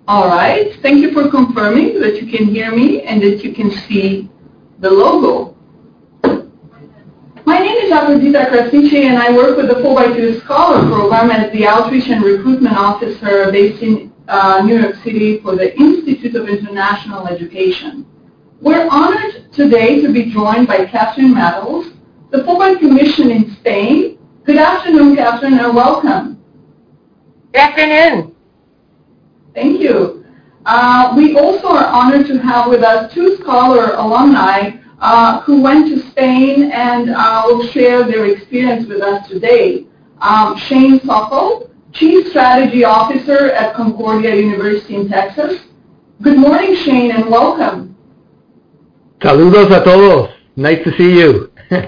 All right. Thank you for confirming that you can hear me and that you can see the logo. My name is Afrodita Krasniqi, and I work with the 4x2 Scholar Program as the Outreach and Recruitment Officer based in New York City for the Institute of International Education. We're honored today to be joined by Catherine Matos, the 4x2 mission in Spain. Good afternoon, Catherine, and welcome. Good afternoon. Thank you. We also are honored to have with us two Scholar alumni who went to Spain and will share their experience with us today. Shane Sokol, Chief Strategy Officer at Concordia University in Texas. Good morning, Shane, and welcome. Saludos a todos. Nice to see you.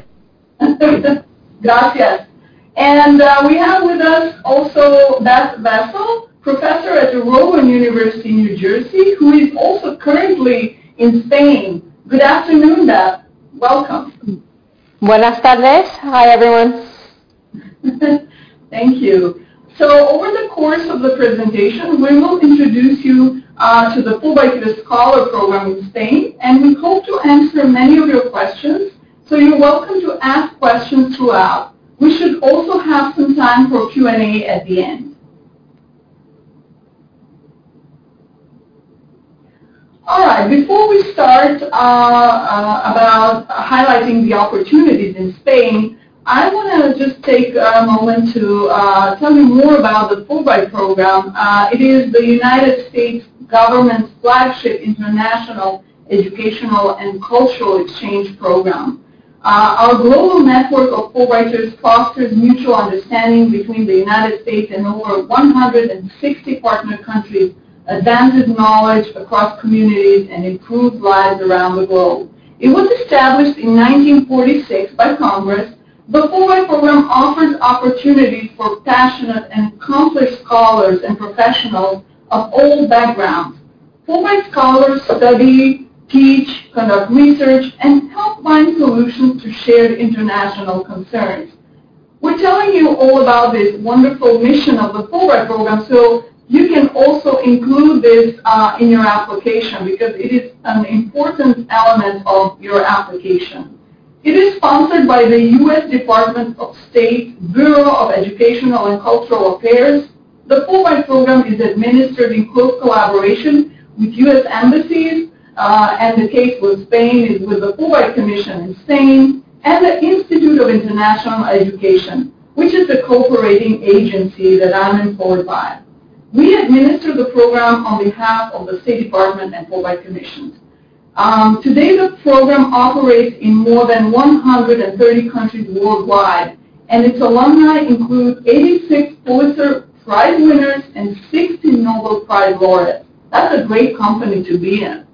Gracias. And we have with us also Beth Vessel, professor at the Rowan University in New Jersey, who is also currently in Spain. Good afternoon, Beth. Welcome. Buenas tardes. Hi, everyone. Thank you. So over the course of the presentation, we will introduce you to the 4x2 Scholar Program in Spain, and we hope to answer many of your questions, so you're welcome to ask questions throughout. We should also have some time for Q&A at the end. All right, before we start about highlighting the opportunities in Spain, I want to just take a moment to tell you more about the Fulbright program. It is the United States government's flagship international educational and cultural exchange program. Our global network of Fulbrighters fosters mutual understanding between the United States and over 160 partner countries, advances knowledge across communities, and improves lives around the globe. It was established in 1946 by Congress. The Fulbright program offers opportunities for passionate and accomplished scholars and professionals of all backgrounds. Fulbright scholars study, teach, conduct research, and help find solutions to shared international concerns. We're telling you all about this wonderful mission of the Fulbright program, so you can also include this in your application because it is an important element of your application. It is sponsored by the U.S. Department of State Bureau of Educational and Cultural Affairs. The Fulbright program is administered in close collaboration with U.S. embassies, and the case with Spain is with the Fulbright Commission in Spain and the Institute of International Education, which is the cooperating agency that I'm employed by. We administer the program on behalf of the State Department and Fulbright Commissions. Today, the program operates in more than 130 countries worldwide, and its alumni include 86 Pulitzer Prize winners and 60 Nobel Prize laureates. That's a great company to be in.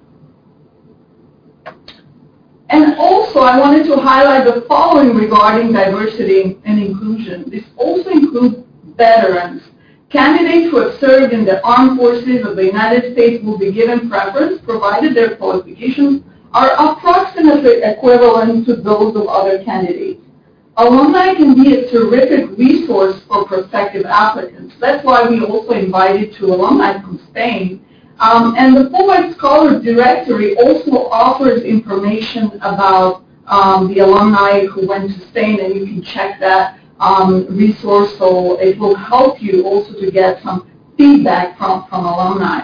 And also, I wanted to highlight the following regarding diversity and inclusion. This also includes veterans. Candidates who have served in the armed forces of the United States will be given preference, provided their qualifications are approximately equivalent to those of other candidates. Alumni can be a terrific resource for prospective applicants. That's why we also invited two alumni from Spain. And the Fulbright Scholar Directory also offers information about the alumni who went to Spain, and you can check that resource, so it will help you also to get some feedback from alumni.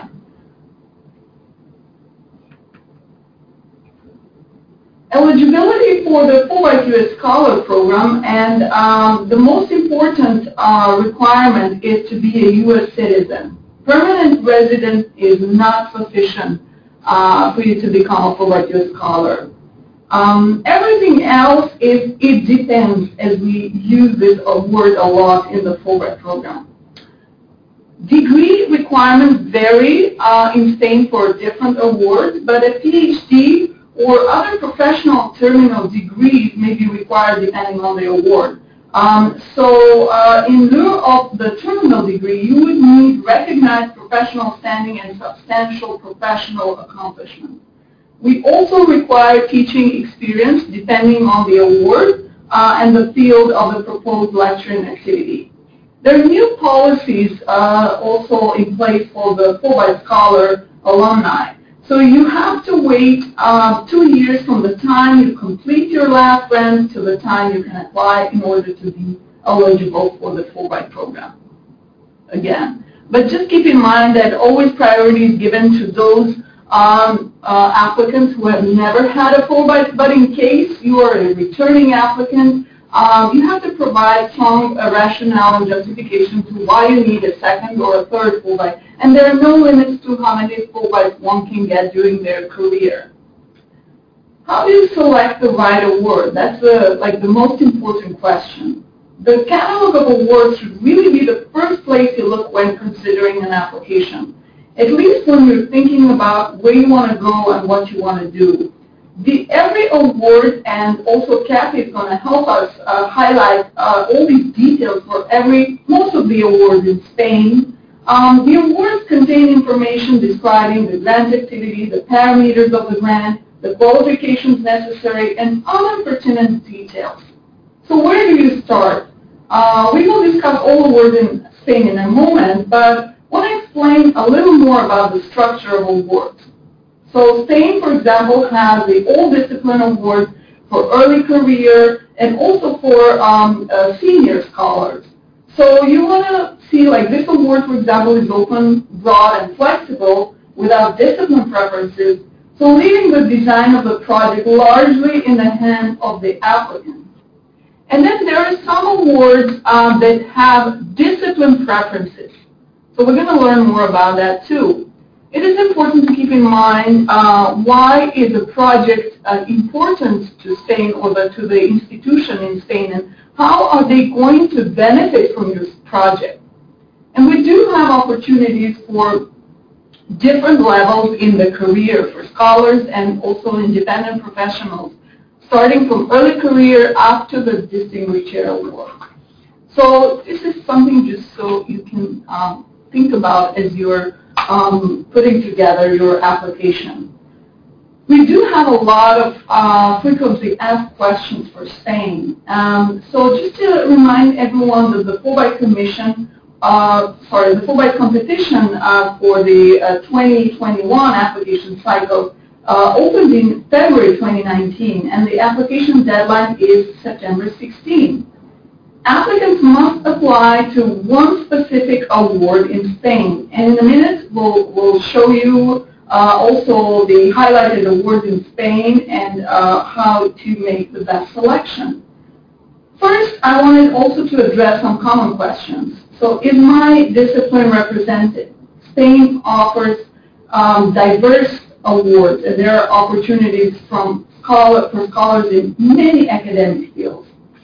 Eligibility for the Fulbright Scholar Program, and the most important requirement is to be a U.S. citizen. Permanent residence is not sufficient for you to become a Fulbright Scholar. Everything else is it depends, as we use this word a lot in the Fulbright program. Degree requirements vary in Spain for different awards, but a PhD or other professional terminal degrees may be required depending on the award. In lieu of the terminal degree, you would need recognized professional standing and substantial professional accomplishment. We also require teaching experience depending on the award and the field of the proposed lecturing activity. There are new policies also in place for the Fulbright Scholar alumni. So you have to wait 2 years from the time you complete your last grant to the time you can apply in order to be eligible for the Fulbright program again. But just keep in mind that always priority is given to those applicants who have never had a Fulbright, but in case you are a returning applicant, you have to provide strong rationale and justification to why you need a second or a third Fulbright. And there are no limits to how many Fulbrights one can get during their career. How do you select the right award? That's the most important question. The catalog of awards should really be the first place you look when considering an application, at least when you're thinking about where you want to go and what you want to do. Every award, and also Kathy is going to help us highlight all these details for most of the awards in Spain. The awards contain information describing the grant activity, the parameters of the grant, the qualifications necessary, and other pertinent details. So where do you start? We will discuss all awards in Spain in a moment, but I want to explain a little more about the structure of awards. So Spain, for example, has the All Discipline Award for early career and also for senior scholars. So you want to see, like, this award, for example, is open, broad, and flexible without discipline preferences, so leaving the design of the project largely in the hands of the applicant. And then there are some awards that have discipline preferences. So we're going to learn more about that too. It is important to keep in mind why is a project important to Spain or to the institution in Spain, and how are they going to benefit from your project. And we do have opportunities for different levels in the career for scholars and also independent professionals, starting from early career up to the Distinguished Chair Award. So this is something just so you can think about as you're putting together your application. We do have a lot of frequently asked questions for Spain. So just to remind everyone that the Fulbright Commission, the Fulbright competition for the 2021 application cycle opened in February 2019, and the application deadline is September 16. Applicants must apply to one specific award in Spain, and in a minute we'll show you also the highlighted awards in Spain and how to make the best selection. First, I wanted also to address some common questions. So, is my discipline represented? Spain offers diverse awards, and there are opportunities for scholars in many academic fields.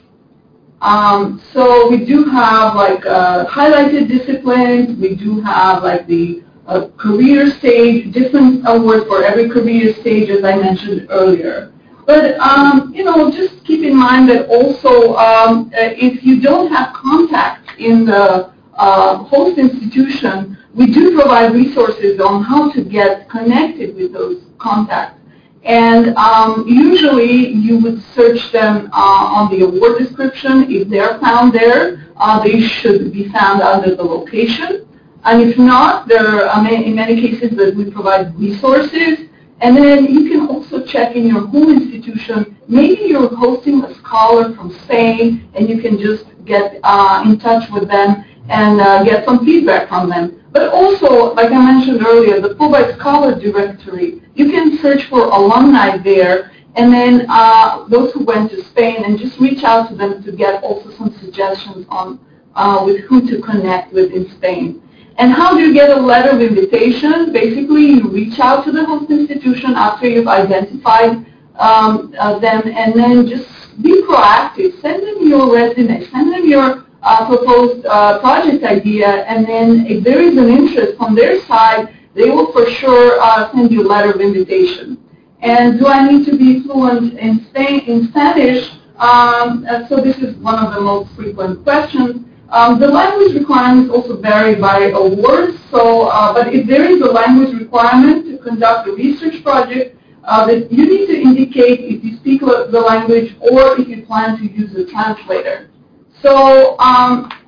So we do have highlighted disciplines. We do have the career stage, different awards for every career stage, as I mentioned earlier. But just keep in mind that also if you don't have contacts in the host institution, we do provide resources on how to get connected with those contacts. And usually you would search them on the award description. If they're found there, they should be found under the location. And if not, there are in many cases that we provide resources. And then you can also check in your home institution. Maybe you're hosting a scholar from Spain, and you can just get in touch with them and get some feedback from them. But also, like I mentioned earlier, the Fulbright Scholar Directory, you can search for alumni there, and then those who went to Spain, and just reach out to them to get also some suggestions on with who to connect with in Spain. And how do you get a letter of invitation? Basically, you reach out to the host institution after you've identified them, and then just be proactive. Send them your resume, send them your proposed project idea, and then if there is an interest from their side, they will for sure send you a letter of invitation. And do I need to be fluent in Spanish? So this is one of the most frequent questions. The language requirements also vary by awards. So, but if there is a language requirement to conduct a research project, that you need to indicate if you speak the language or if you plan to use a translator. So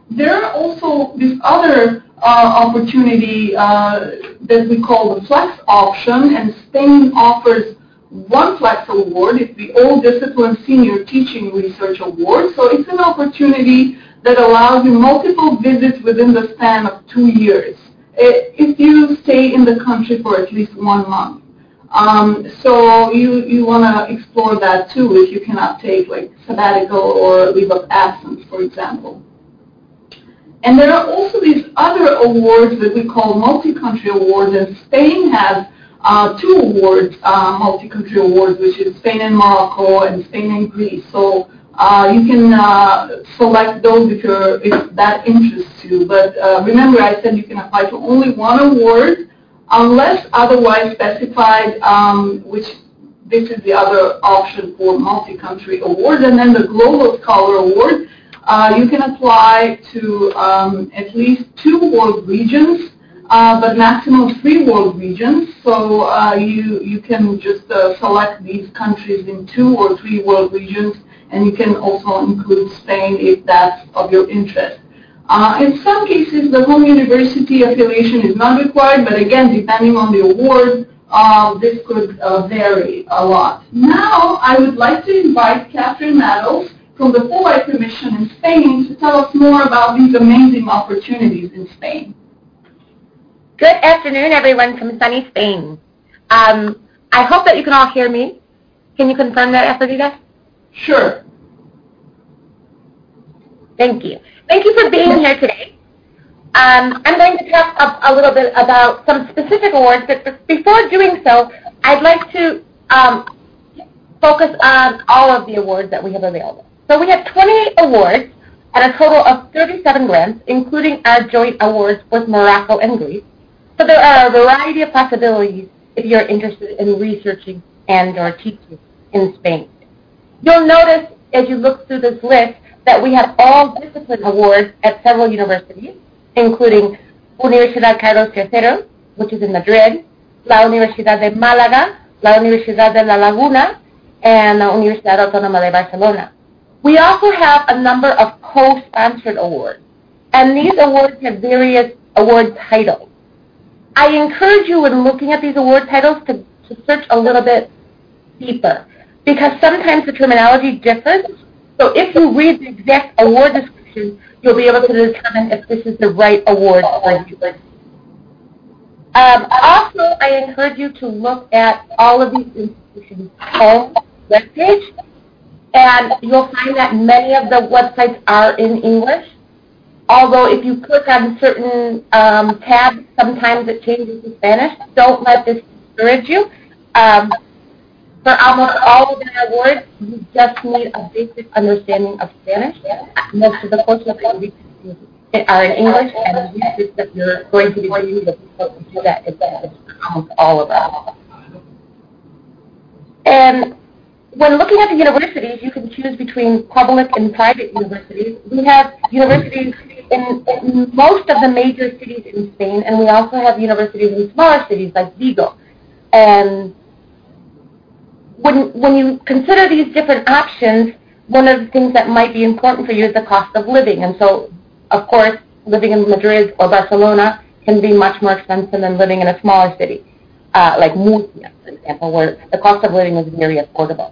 There are also this other opportunity that we call the Flex option, and Spain offers one Flex award. It's the All Discipline Senior Teaching Research Award. So it's an opportunity that allows you multiple visits within the span of 2 years if you stay in the country for at least 1 month. So you want to explore that too if you cannot take like sabbatical or leave of absence, for example. And there are also these other awards that we call multi-country awards, and Spain has 2 awards, multi-country awards, which is Spain and Morocco and Spain and Greece. So you can select those if that interests you. But remember, I said you can apply to only 1 award unless otherwise specified, which this is the other option for multi-country awards. And then the Global Scholar Award, you can apply to at least 2 world regions, but maximum 3 world regions. So you can just select these countries in 2 or 3 world regions, and you can also include Spain if that's of your interest. In some cases, the home university affiliation is not required, but again, depending on the award, this could vary a lot. Now, I would like to invite Catherine Maddles from the Fulbright Commission in Spain to tell us more about these amazing opportunities in Spain. Good afternoon, everyone from sunny Spain. I hope that you can all hear me. Can you confirm that, Aphrodita? Sure. Thank you. Thank you for being here today. I'm going to talk a little bit about some specific awards, but before doing so, I'd like to focus on all of the awards that we have available. So we have 28 awards and a total of 37 grants, including our joint awards with Morocco and Greece. So there are a variety of possibilities if you're interested in researching and or teaching in Spain. You'll notice as you look through this list that we have all discipline awards at several universities, including Universidad Carlos III, which is in Madrid, La Universidad de Málaga, La Universidad de La Laguna, and La Universidad Autónoma de Barcelona. We also have a number of co-sponsored awards, and these awards have various award titles. I encourage you when looking at these award titles to search a little bit deeper, because sometimes the terminology differs. So if you read the exact award description, you'll be able to determine if this is the right award for you. Also, I encourage you to look at all of these institutions' home webpage, and you'll find that many of the websites are in English. Although if you click on certain tabs, sometimes it changes to Spanish. Don't let this discourage you. For almost all of the awards, you just need a basic understanding of Spanish. Most of the courses are in English, and the research that you're going to be doing, the people who do that, it's almost all of them. And when looking at the universities, you can choose between public and private universities. We have universities in most of the major cities in Spain, and we also have universities in smaller cities like Vigo. And when you consider these different options, one of the things that might be important for you is the cost of living. And so, of course, living in Madrid or Barcelona can be much more expensive than living in a smaller city, like Murcia, for example, where the cost of living is very affordable.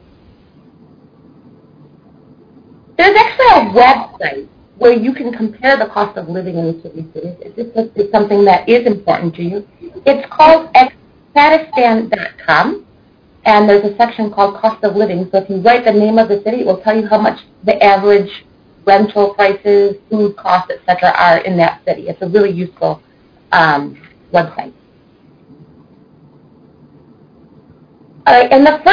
There's actually a website where you can compare the cost of living in each of these cities. If this is something that is important to you, it's called expatistan.com. And there's a section called cost of living. So if you write the name of the city, it will tell you how much the average rental prices, food costs, etc. are in that city. It's a really useful website. All right, and the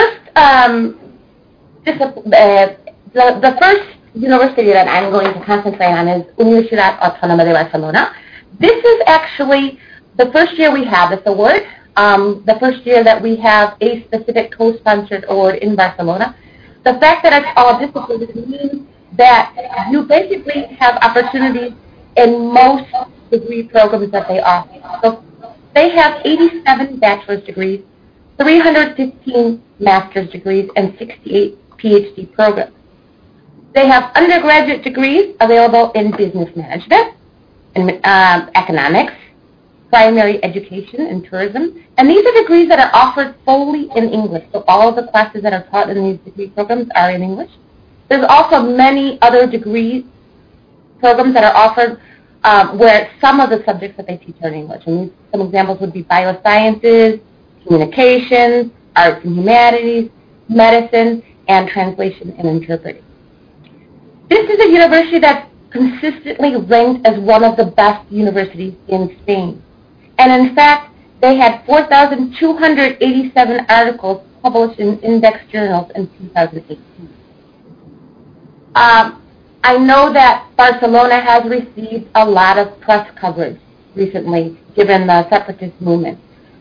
first university that I'm going to concentrate on is Universidad Autónoma de Barcelona. This is actually the first year we have this award. The first year that we have a specific co-sponsored award in Barcelona. The fact that it's all disciplines means that you basically have opportunities in most degree programs that they offer. So they have 87 bachelor's degrees, 315 master's degrees, and 68 PhD programs. They have undergraduate degrees available in business management, in economics, primary education, and tourism. And these are degrees that are offered solely in English. So all of the classes that are taught in these degree programs are in English. There's also many other degree programs that are offered where some of the subjects that they teach are in English. And some examples would be biosciences, communications, arts and humanities, medicine, and translation and interpreting. This is a university that's consistently ranked as one of the best universities in Spain. And in fact, they had 4,287 articles published in index journals in 2018. I know that Barcelona has received a lot of press coverage recently, given the separatist movement.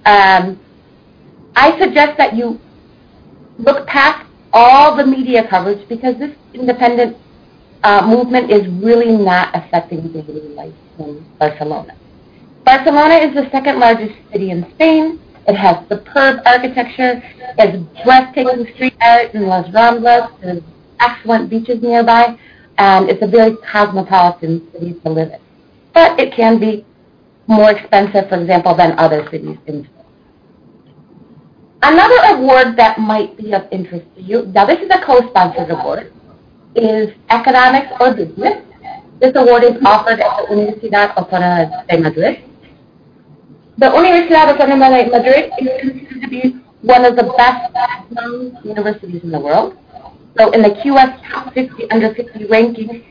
I suggest that you look past all the media coverage because this independent movement is really not affecting daily life in Barcelona. Barcelona is the second largest city in Spain. It has superb architecture, it has breathtaking street art in Las Ramblas, there's excellent beaches nearby, and it's a very cosmopolitan city to live in. But it can be more expensive, for example, than other cities in Spain. Another award that might be of interest to you, now this is a co-sponsored award, is economics or business. This award is offered at the Universidad Autónoma de Madrid. The Universidad Autónoma de Madrid is considered to be one of the best known universities in the world. So in the QS Top 50 Under 50 ranking,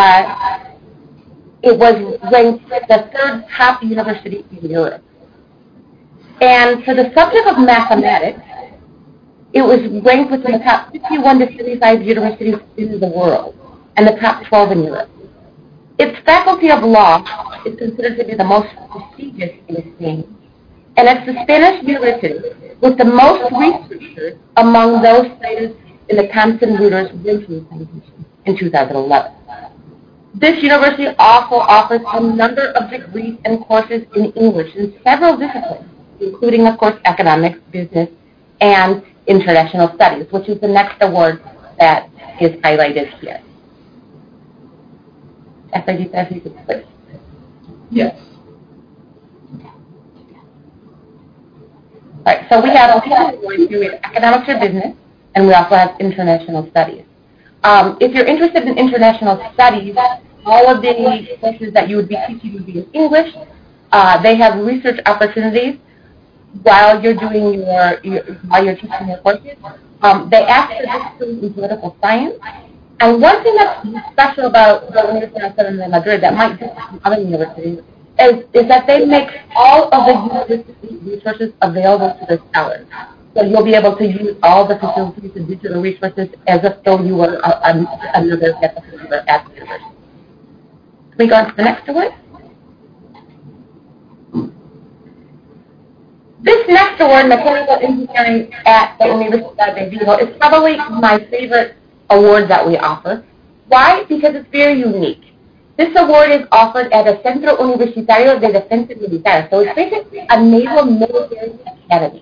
it was ranked the third top university in Europe. And for the subject of mathematics, it was ranked within the top 51 to 75 universities in the world and the top 12 in Europe. Its faculty of law is considered to be the most prestigious in Spain. And it's the Spanish university with the most researchers among those cited in the Thomson Reuters ranking citation in 2011. This university also offers a number of degrees and courses in English in several disciplines, including, of course, economics, business, and international studies, which is the next award that is highlighted here. Estherita, if you could please. Yes. All right, so we have economics or business, and we also have international studies. If you're interested in international studies, all of the courses that you would be teaching would be in English. They have research opportunities while you're doing while you're teaching your courses. They ask for disciplines in political science. And one thing that's special about the Universidad Autónoma de Madrid that might differ from other universities is that they make all of the university resources available to their scholars. So you'll be able to use all the facilities and digital resources as if though you were another faculty member at the university. Can we go on to the next award? This next award, Mechanical Engineering at the Universidad de Vigo, is probably my favorite award that we offer. Why? Because it's very unique. This award is offered at the Centro Universitario de Defensa Militar, so it's basically a naval military academy.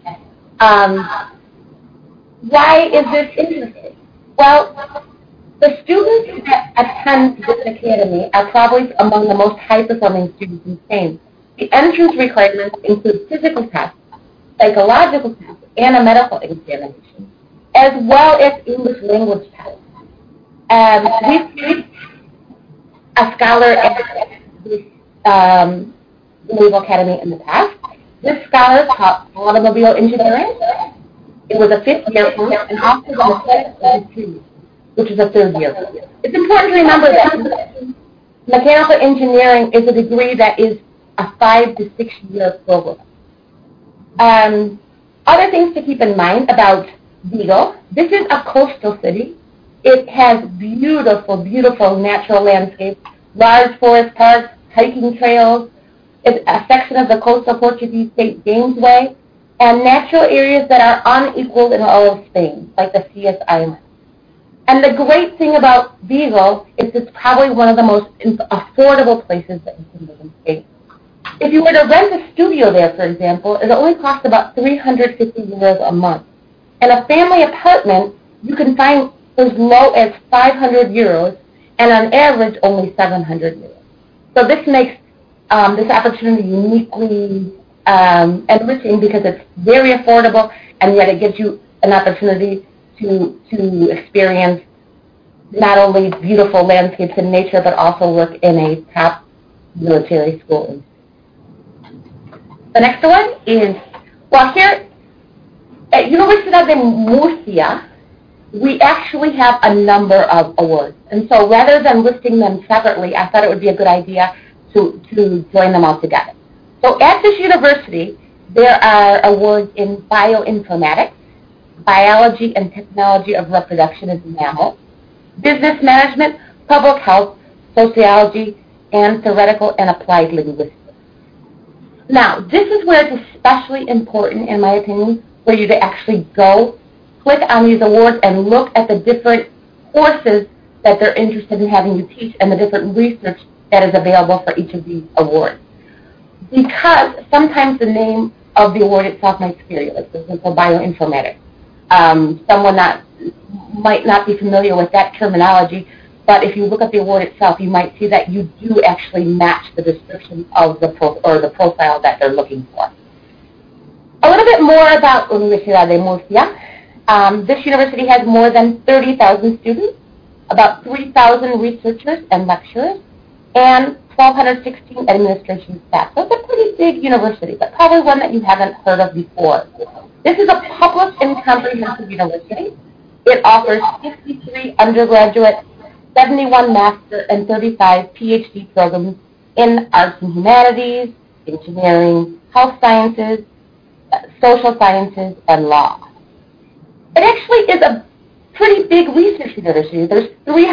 Why is this interesting? Well, the students that attend this academy are probably among the most high-performing students in Spain. The entrance requirements include physical tests, psychological tests, and a medical examination, as well as English language tests. We've placed a scholar at this Naval Academy in the past. This scholar taught automobile engineering. It was a 5th-year course, and also the mechanics history, which is a 3rd-year course. It's important to remember that mechanical engineering is a degree that is a 5 to 6-year program. Other things to keep in mind about Vigo: this is a coastal city. It has beautiful, beautiful natural landscapes, large forest parks, hiking trails. It's a section of the coastal Portuguese St. James Way, and natural areas that are unequaled in all of Spain, like the Cíes Islands. And the great thing about Vigo is it's probably one of the most affordable places that you can live in Spain. If you were to rent a studio there, for example, it only costs about 350 euros a month. And a family apartment, you can find as low as 500 euros, and on average only 700 euros. So this makes this opportunity uniquely enriching because it's very affordable, and yet it gives you an opportunity to experience not only beautiful landscapes and nature, but also work in a top military school. The next one is, well, here at Universidad de Murcia, we actually have a number of awards. And so rather than listing them separately, I thought it would be a good idea to join them all together. So at this university, there are awards in bioinformatics, biology and technology of reproduction in mammals, business management, public health, sociology, and theoretical and applied linguistics. Now, this is where it's especially important, in my opinion, for you to actually go, click on these awards, and look at the different courses that they're interested in having you teach and the different research that is available for each of these awards. Because sometimes the name of the award itself might scare you, like for example, bioinformatics. Someone might not be familiar with that terminology, but if you look at the award itself, you might see that you do actually match the description of the profile that they're looking for. A little bit more about Universidad de Murcia. This university has more than 30,000 students, about 3,000 researchers and lecturers, and 1,216 administration staff. So it's a pretty big university, but probably one that you haven't heard of before. This is a public and comprehensive university. It offers 53 undergraduate, 71 master, and 35 PhD programs in arts and humanities, engineering, health sciences, social sciences, and law. It actually is a pretty big research university. There's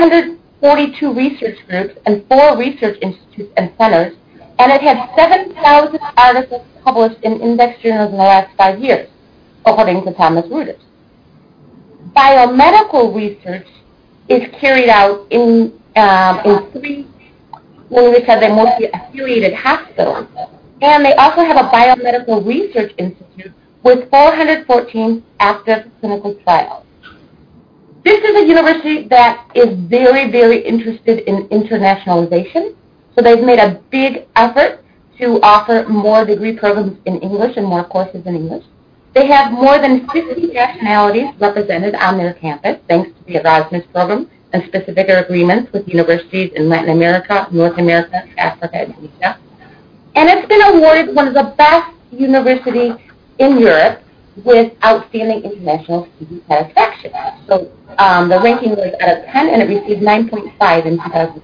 342 research groups and 4 research institutes and centers, and it has 7,000 articles published in index journals in the last 5 years, according to Thomas Reuters. Biomedical research is carried out in 3 Universidad de Murcia affiliated hospitals, and they also have a biomedical research institute with 414 active clinical trials. This is a university that is very, very interested in internationalization, so they've made a big effort to offer more degree programs in English and more courses in English. They have more than 50 nationalities represented on their campus, thanks to the Erasmus program and specific agreements with universities in Latin America, North America, Africa, and Asia. And it's been awarded one of the best universities in Europe with outstanding international student satisfaction. So the ranking was out of 10, and it received 9.5 in 2007.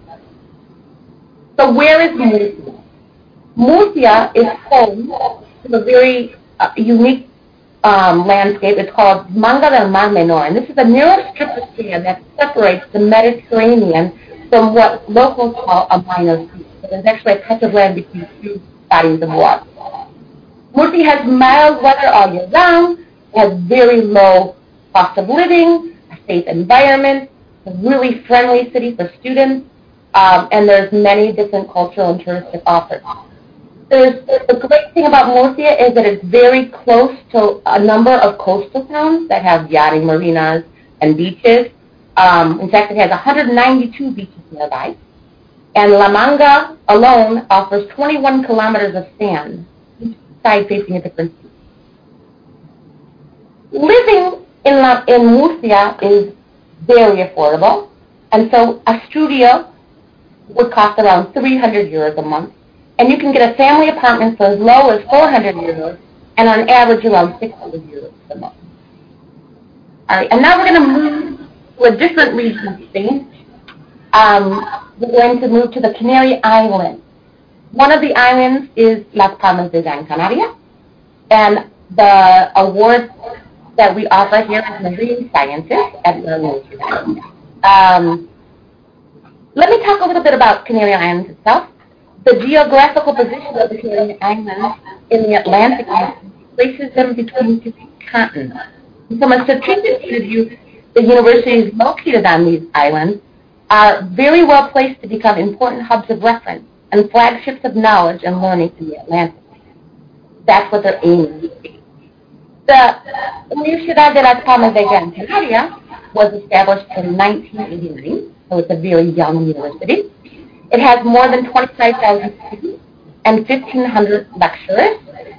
So where is Murcia? Murcia is home to a very unique landscape. It's called Manga del Mar Menor, and this is a narrow strip of sand that separates the Mediterranean from what locals call a minor sea. So there's actually a patch of land between 2 bodies of water. Murcia has mild weather all year round, it has very low cost of living, a safe environment, a really friendly city for students, and there's many different cultural and touristic offers. The great thing about Murcia is that it's very close to a number of coastal towns that have yachting marinas and beaches. In fact, it has 192 beaches nearby. And La Manga alone offers 21 kilometers of sand, each side facing a different sea. Living in Murcia is very affordable, and so a studio would cost around 300 euros a month. And you can get a family apartment for as low as 400 euros, and on average around 600 euros a month. All right, and now we're going to move to a different region of Spain. We're going to move to the Canary Islands. One of the islands is Las Palmas de Gran Canaria, and the award that we offer here is Marine Sciences at the University. Let me talk a little bit about Canary Islands itself. The geographical position of the Canary Islands in the Atlantic places them between 2 continents. And from a strategic point of view, the universities located on these islands are very well placed to become important hubs of reference and flagships of knowledge and learning in the Atlantic. That's what they're aiming to be. The Universidad de Las Palmas de Gran Canaria was established in 1989, so it's a very young university. It has more than 25,000 students and 1,500 lecturers.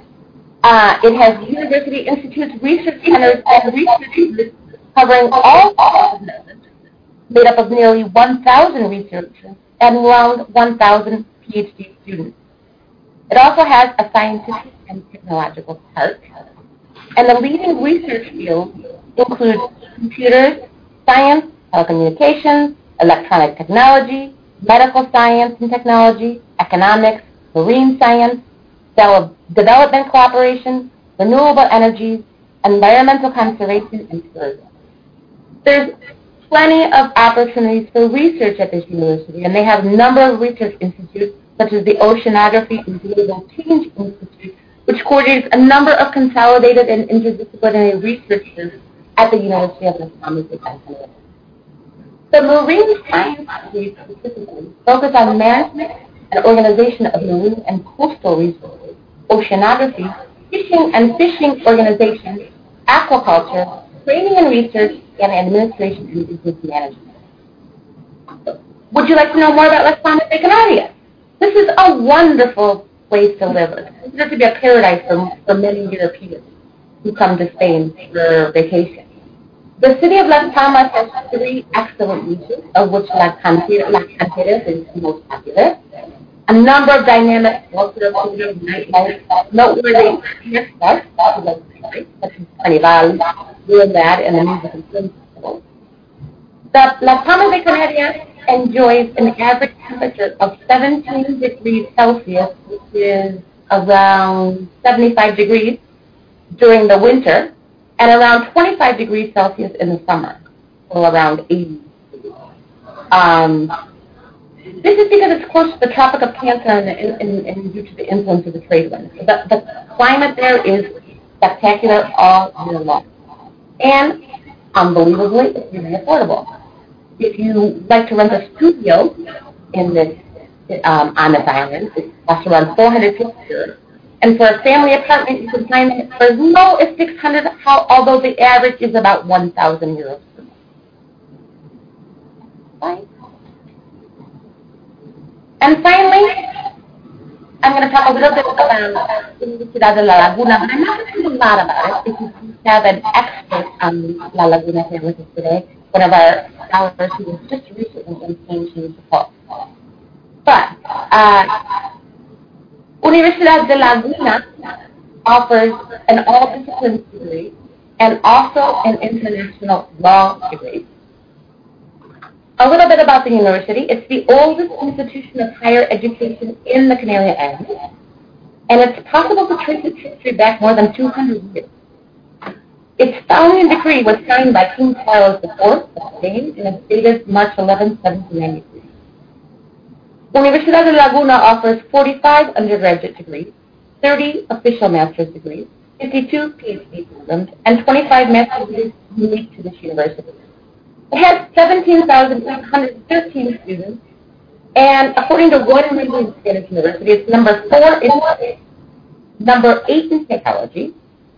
It has university institutes, research centers, and research groups covering all disciplines, made up of nearly 1,000 researchers and around 1,000 PhD students. It also has a scientific and technological park, and the leading research fields include computers, science, telecommunications, electronic technology, medical science and technology, economics, marine science, development cooperation, renewable energies, environmental conservation, and tourism. There's plenty of opportunities for research at this university, and they have a number of research institutes, such as the Oceanography and Global Change Institute, which coordinates a number of consolidated and interdisciplinary researchers at the University of Las Palmas de Gran Canaria. The marine science degrees specifically focus on management and organization of marine and coastal resources, oceanography, fishing and fishing organization, aquaculture, training and research, and administration and business management. Would you like to know more about Las Palmas de Canarias? This is a wonderful place to live. It's considered to be a paradise for many Europeans who come to Spain for vacation. The city of Las Palmas has 3 excellent beaches, of which Las Canteras is the most popular. A number of dynamic cultural activities, nightlife, noteworthy spots, such as Carnival, Ruindad, and the Music and Film Festival. The Las Palmas de Canarias enjoys an average temperature of 17 degrees Celsius, which is around 75 degrees during the winter, and around 25 degrees Celsius in the summer, so around 80 degrees. This is because it's close to the Tropic of Cancer and due to the influence of the trade winds. The climate there is spectacular all year long. And, unbelievably, it's really affordable. If you like to rent a studio in this, on this island, it costs around 450 euros. And for a family apartment, you can find it for as low as 600, although the average is about 1,000 euros per month. Right? And finally, I'm going to talk a little bit about Universidad de La Laguna, but I'm not going to talk a lot about it because we have an expert on La Laguna here with us today, one of our scholars who was just recently in Spain to talk. But Universidad de La Laguna offers an all-disciplines degree and also an international law degree. A little bit about the university. It's the oldest institution of higher education in the Canary Islands, and it's possible to trace its history back more than 200 years. Its founding decree was signed by King Carlos IV of Spain and is dated March 11, 1793. Universidad de Laguna offers 45 undergraduate degrees, 30 official master's degrees, 52 PhD programs, and 25 master's degrees unique to this university. It has 17,813 students, and according to Royal Indian Spanish University, it's number 8 in psychology,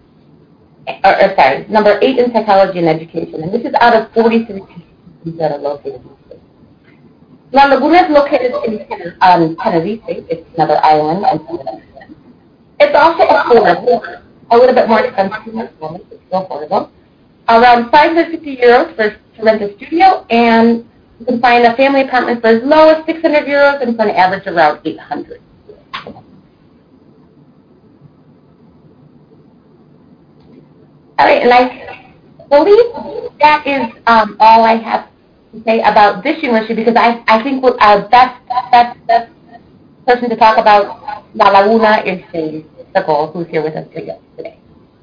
number 8 in psychology and education, and this is out of 43 institutions that are located in the state. La Laguna is located in Tenerife. It's another island. It's also affordable, a little bit more expensive at the moment, but still affordable. Around 550 euros to rent a studio, and you can find a family apartment for as low as 600 euros and for an average around 800. All right, and I believe that is all I have to say about this university, because I think our best person to talk about La Laguna is Shane Sokol, who's here with us today.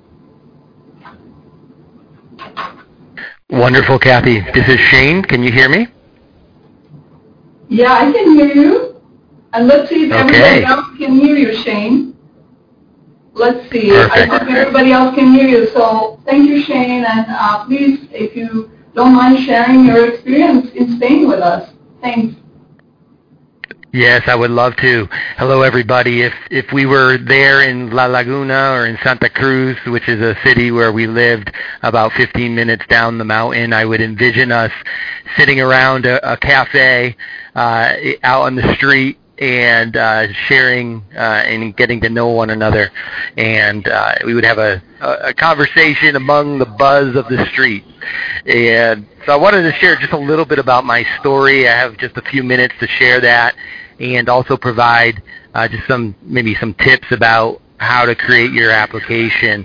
Wonderful, Kathy. This is Shane. Can you hear me? Yeah, I can hear you. And let's see if everybody else can hear you, Shane. Let's see. Perfect. I think everybody else can hear you. So thank you, Shane. And please, if you don't mind sharing your experience in Spain with us. Thanks. Yes, I would love to. Hello, everybody. If we were there in La Laguna or in Santa Cruz, which is a city where we lived about 15 minutes down the mountain, I would envision us sitting around a cafe out on the street and sharing and getting to know one another. And we would have a conversation among the buzz of the street. And so I wanted to share just a little bit about my story. I have just a few minutes to share that, and also provide just maybe some tips about how to create your application.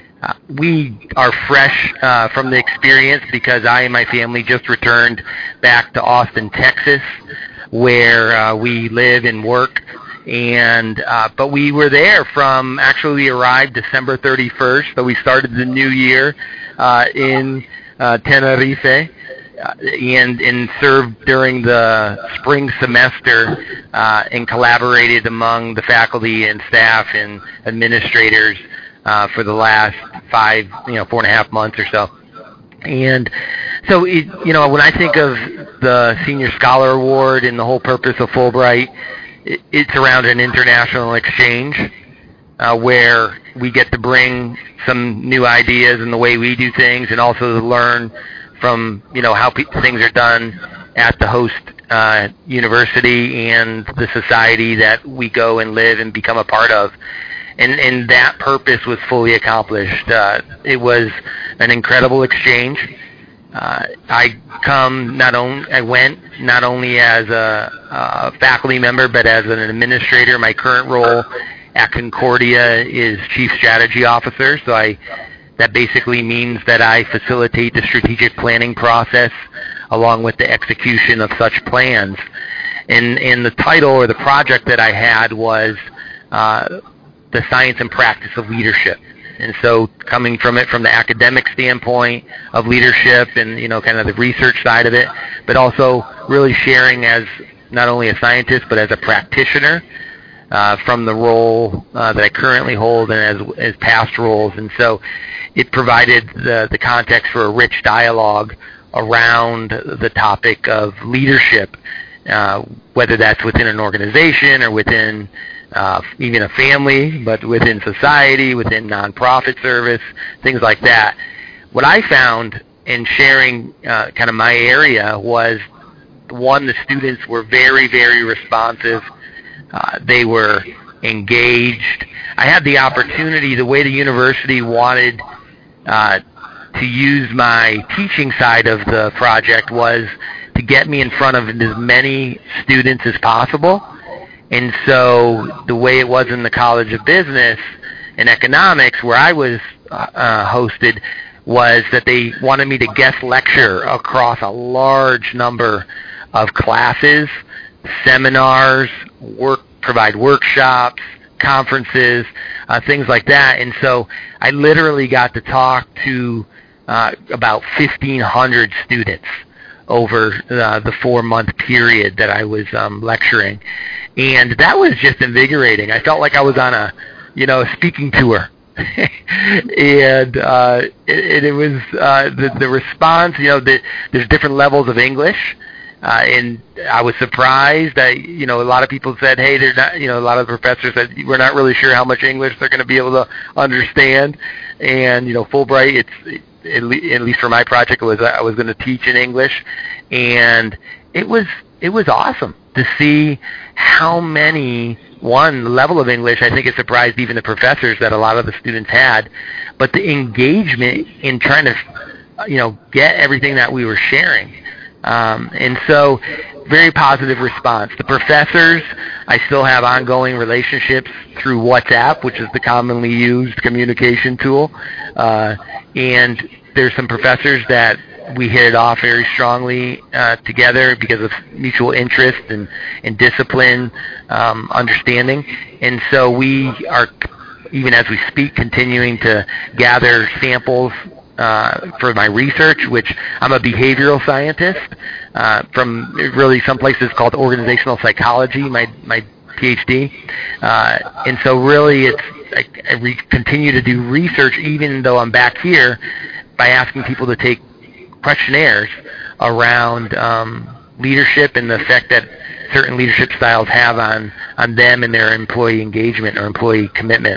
We are fresh from the experience because I and my family just returned back to Austin, Texas, where we live and work. And but we were there from, actually we arrived December 31st, so we started the new year in Tenerife, and served during the spring semester and collaborated among the faculty and staff and administrators for the last 4.5 months or so. And so, when I think of the Senior Scholar Award and the whole purpose of Fulbright, it's around an international exchange where we get to bring some new ideas in the way we do things, and also to learn from how things are done at the host university and the society that we go and live and become a part of. And that purpose was fully accomplished. It was an incredible exchange. I went not only as a faculty member, but as an administrator. My current role at Concordia is Chief Strategy Officer, so that basically means that I facilitate the strategic planning process along with the execution of such plans. And the title or the project that I had was the Science and Practice of Leadership. And so coming from it from the academic standpoint of leadership and, kind of the research side of it, but also really sharing as not only a scientist but as a practitioner from the role that I currently hold and as past roles. And so it provided the context for a rich dialogue around the topic of leadership, whether that's within an organization or within even a family, but within society, within nonprofit service, things like that. What I found in sharing kind of my area was, one, the students were very, very responsive. They were engaged. I had the opportunity, the way the university wanted to use my teaching side of the project was to get me in front of as many students as possible. And so the way it was in the College of Business and Economics, where I was hosted, was that they wanted me to guest lecture across a large number of classes, seminars, provide workshops, conferences, things like that. And so I literally got to talk to about 1,500 students over the 4-month period that I was lecturing. And that was just invigorating. I felt like I was on a speaking tour. And it was the response, there's different levels of English. And I was surprised that, a lot of people said, hey, they're not, a lot of the professors said, we're not really sure how much English they're going to be able to understand. And, Fulbright, at least for my project, I was going to teach in English. And it was awesome to see how many, one, the level of English, I think it surprised even the professors that a lot of the students had, but the engagement in trying to, get everything that we were sharing. And so, very positive response. The professors, I still have ongoing relationships through WhatsApp, which is the commonly used communication tool. And there's some professors that we hit it off very strongly together because of mutual interest and discipline, understanding. And so we are, even as we speak, continuing to gather samples for my research, which I'm a behavioral scientist from really some places called organizational psychology, my PhD. And so really I continue to do research even though I'm back here by asking people to take questionnaires around leadership and the effect that certain leadership styles have on them and their employee engagement or employee commitment.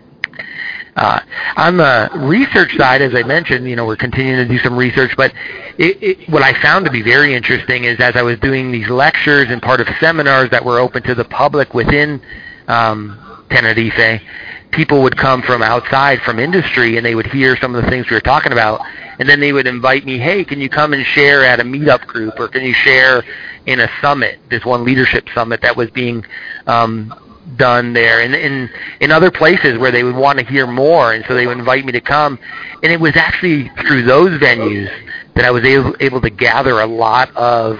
On the research side, as I mentioned, we're continuing to do some research, but what I found to be very interesting is as I was doing these lectures and part of seminars that were open to the public within Tenerife, people would come from outside, from industry, and they would hear some of the things we were talking about, and then they would invite me, hey, can you come and share at a meetup group, or can you share in a summit, this one leadership summit that was being done there, and in other places where they would want to hear more, and so they would invite me to come. And it was actually through those venues that I was able to gather a lot of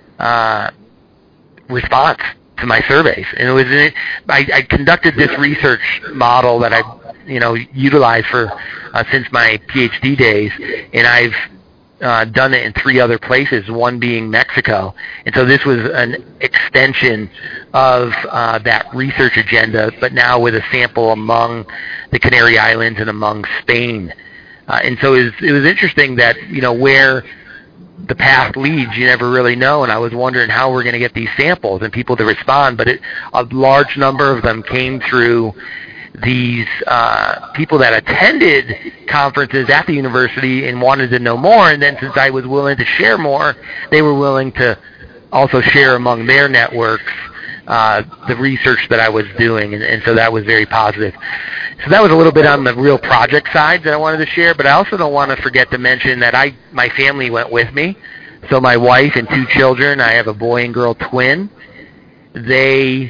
response to my surveys. And it was I conducted this research model that I've utilized for since my PhD days, and I've done it in 3 other places, one being Mexico. And so this was an extension of that research agenda, but now with a sample among the Canary Islands and among Spain. And so it was interesting that, where the path leads, you never really know, and I was wondering how we're going to get these samples and people to respond, but a large number of them came through these people that attended conferences at the university and wanted to know more, and then since I was willing to share more, they were willing to also share among their networks the research that I was doing, and so that was very positive. So that was a little bit on the real project side that I wanted to share, but I also don't want to forget to mention that my family went with me. So my wife and 2 children, I have a boy and girl twin. They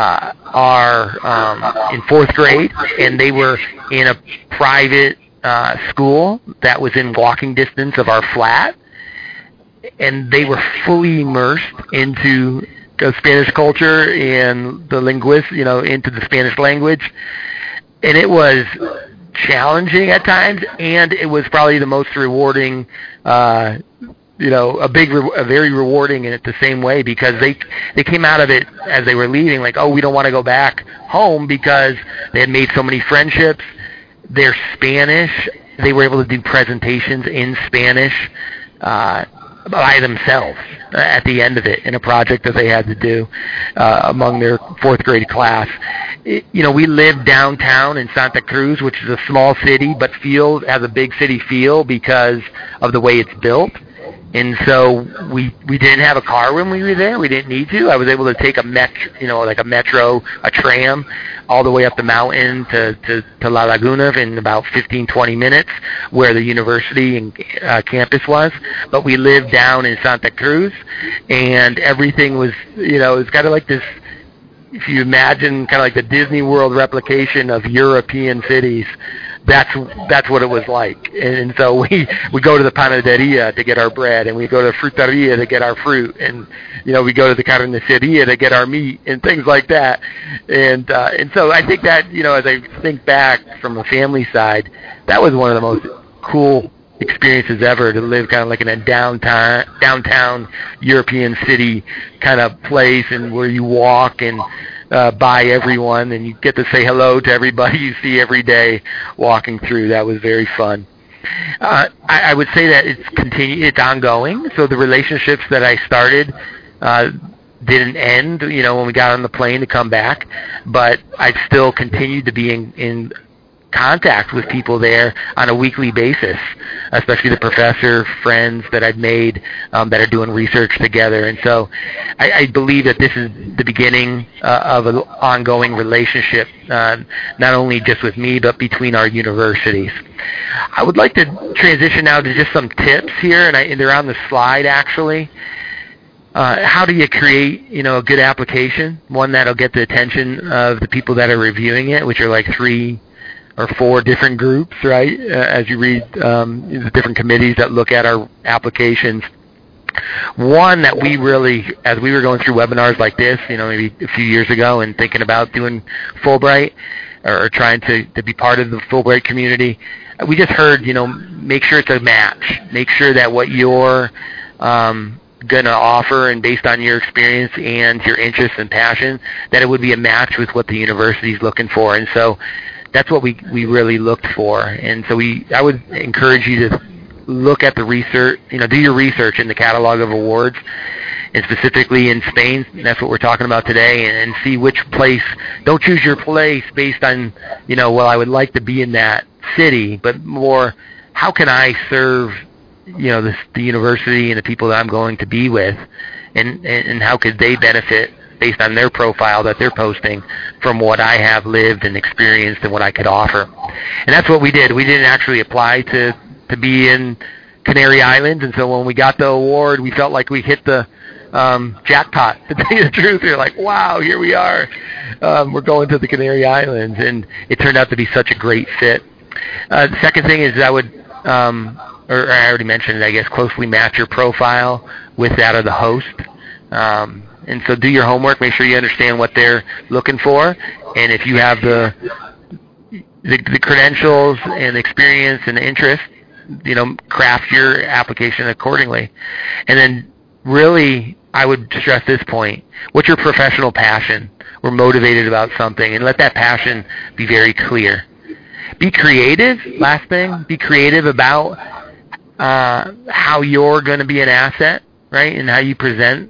are in 4th grade, and they were in a private school that was in walking distance of our flat, and they were fully immersed into the Spanish culture and the into the Spanish language. And it was challenging at times, and it was probably the most rewarding a very rewarding in it the same way, because they came out of it as they were leaving like, oh, we don't want to go back home, because they had made so many friendships. They're Spanish. They were able to do presentations in Spanish by themselves at the end of it in a project that they had to do among their 4th grade class. We live downtown in Santa Cruz, which is a small city, but has a big city feel because of the way it's built. And so we didn't have a car when we were there. We didn't need to. I was able to take a metro, a tram, all the way up the mountain to La Laguna in about 15, 20 minutes, where the university and campus was. But we lived down in Santa Cruz, and everything was, it's kind of like this, if you imagine kind of like the Disney World replication of European cities. That's what it was like. And so we go to the panaderia to get our bread, and we go to the fruteria to get our fruit, and we go to the carniceria to get our meat and things like that. And so I think that as I think back from a family side, that was one of the most cool experiences ever, to live kind of like in a downtown European city kind of place, and where you walk and by everyone, and you get to say hello to everybody you see every day walking through. That was very fun. I would say that it's ongoing. So the relationships that I started didn't end, when we got on the plane to come back, but I've still continued to be in contact with people there on a weekly basis, especially the professor friends that I've made that are doing research together. And so I believe that this is the beginning of an ongoing relationship, not only just with me, but between our universities. I would like to transition now to just some tips here, and they're on the slide actually. How do you create, a good application, one that'll get the attention of the people that are reviewing it, which are like 3 or 4 different groups, right? As you read the different committees that look at our applications. One that we really, as we were going through webinars like this, maybe a few years ago, and thinking about doing Fulbright or trying to be part of the Fulbright community, we just heard, make sure it's a match. Make sure that what you're going to offer, and based on your experience and your interest and passion, that it would be a match with what the university is looking for. And so that's what we really looked for. And so I would encourage you to look at the research, do your research in the catalog of awards. and specifically in Spain. That's what we're talking about today, and see which place. Don't choose your place based on, well, I would like to be in that city, but more, how can I serve, the university and the people that I'm going to be with, and how could they benefit based on their profile that they're posting from what I have lived and experienced and what I could offer. And that's what we did. We didn't actually apply to be in Canary Islands, and so when we got the award, we felt like we hit the jackpot, to tell you the truth. We were like, wow, here we are. We're going to the Canary Islands, and it turned out to be such a great fit. The second thing is I would, or I already mentioned it, I guess, closely match your profile with that of the host. And so do your homework, make sure you understand what they're looking for, and if you have the credentials and experience and interest, craft your application accordingly. And then really, I would stress this point: what's your professional passion? We're motivated about something, and let that passion be very clear. Be creative, last thing, be creative about how you're going to be an asset, right, and how you present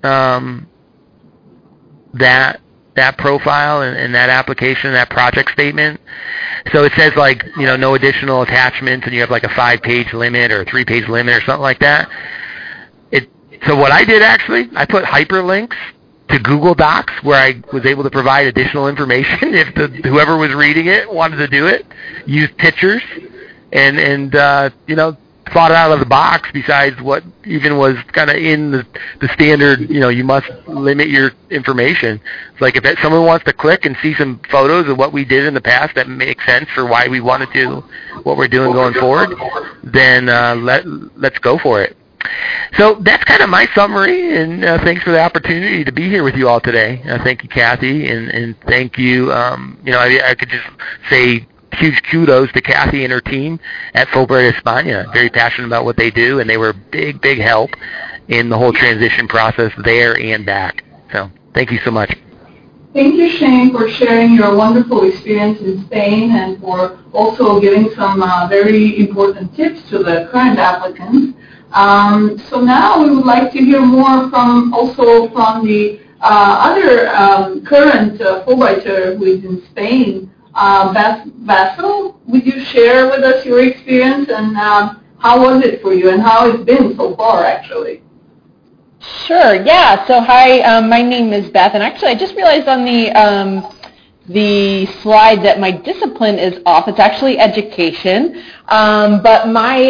that profile and that application, that project statement. So it says no additional attachments, and you have like a 5-page limit or a 3-page limit or something like that. So what I did actually, I put hyperlinks to Google Docs where I was able to provide additional information if whoever was reading it wanted to do it. Used pictures and thought out of the box besides what even was kind of in the standard, you must limit your information. It's like if someone wants to click and see some photos of what we did in the past that makes sense for why we want to do what we're doing going forward, then let's go for it. So that's kind of my summary, and thanks for the opportunity to be here with you all today. Thank you, Kathy, and thank you. I could just say huge kudos to Kathy and her team at Fulbright España. Very passionate about what they do, and they were a big, big help in the whole transition process there and back. So thank you so much. Thank you, Shane, for sharing your wonderful experience in Spain and for also giving some very important tips to the current applicants. So now we would like to hear more from the other current Fulbrighter who is in Spain. Basil, would you share with us your experience and how was it for you and how it's been so far, actually? Sure, yeah. So hi, my name is Beth, and actually I just realized on the slide that my discipline is off. It's actually education. But my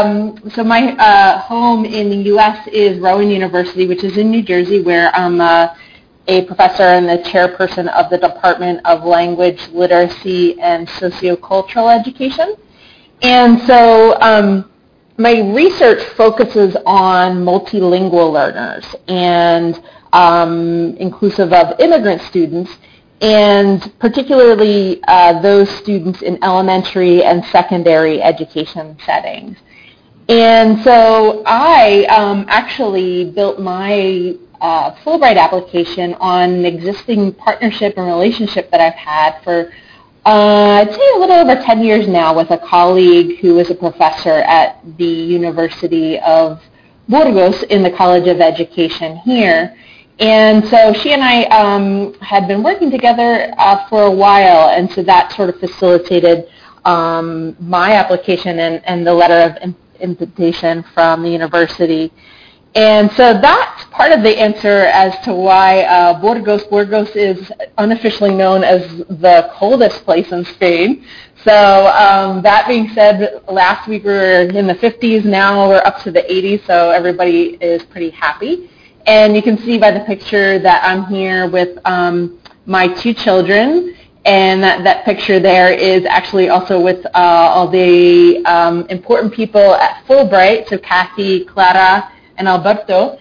home in the U.S. is Rowan University, which is in New Jersey, where I'm a professor and the chairperson of the Department of Language, Literacy, and Sociocultural Education. And so my research focuses on multilingual learners and inclusive of immigrant students, and particularly those students in elementary and secondary education settings. And so I actually built my Fulbright application on an existing partnership and relationship that I've had for, I'd say a little over 10 years now, with a colleague who is a professor at the University of Burgos in the College of Education here. And so she and I had been working together for a while, and so that sort of facilitated my application and the letter of invitation from the university. And so that's part of the answer as to why Burgos is unofficially known as the coldest place in Spain. So that being said, last week we were in the 50s, now we're up to the 80s, so everybody is pretty happy. And you can see by the picture that I'm here with my 2 children, and that picture there is actually also with all the important people at Fulbright, so Kathy, Clara, and Alberto.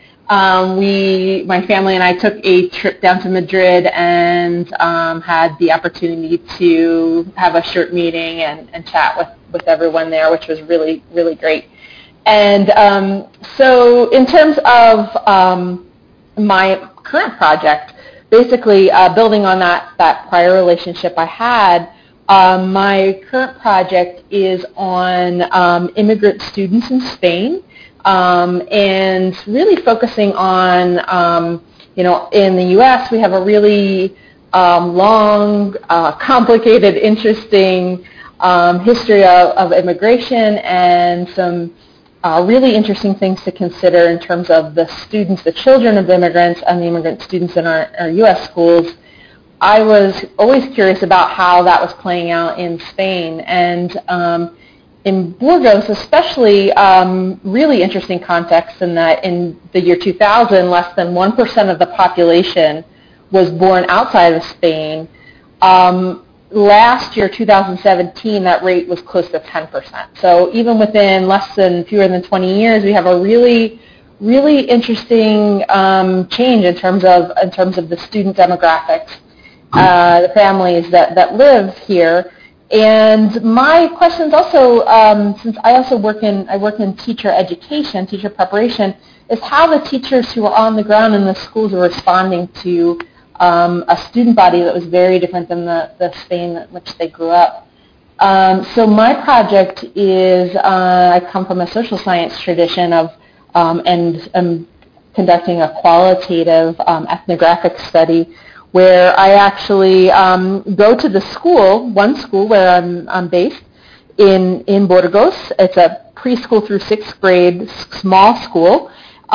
My family and I took a trip down to Madrid and had the opportunity to have a short meeting and chat with everyone there, which was really, really great. And so in terms of my current project, basically building on that prior relationship I had, my current project is on immigrant students in Spain. and really focusing on, in the U.S. we have a really long, complicated, interesting history of immigration and some really interesting things to consider in terms of the students, the children of immigrants and the immigrant students in our U.S. schools. I was always curious about how that was playing out in Spain, and in Burgos especially, really interesting context in that in the year 2000, less than 1% of the population was born outside of Spain. Last year, 2017, that rate was close to 10%. So even within fewer than 20 years, we have a really, really interesting change in terms of the student demographics, the families that live here. And my questions also, since I also work in teacher education, teacher preparation, is how the teachers who are on the ground in the schools are responding to a student body that was very different than the Spain in which they grew up. So my project is, I come from a social science tradition of, and I'm conducting a qualitative ethnographic study where I actually go to the school, one school where I'm based in Burgos. It's a preschool through 6th grade small school.